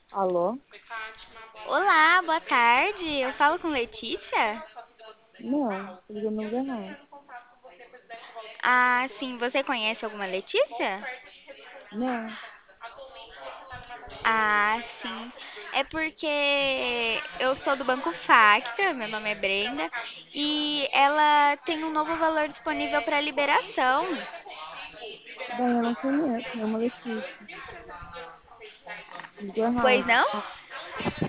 Alô? Olá, boa tarde. Eu falo com Letícia? Não, tô ligando no lugar errado. Ah, sim. Você conhece alguma Letícia? Não, Ah, sim. É porque eu sou do Banco Facta, meu nome é Brenda, e ela tem um novo valor disponível para liberação. bem, eu não conheço nenhuma Letícia. Ligou Pois errado. não?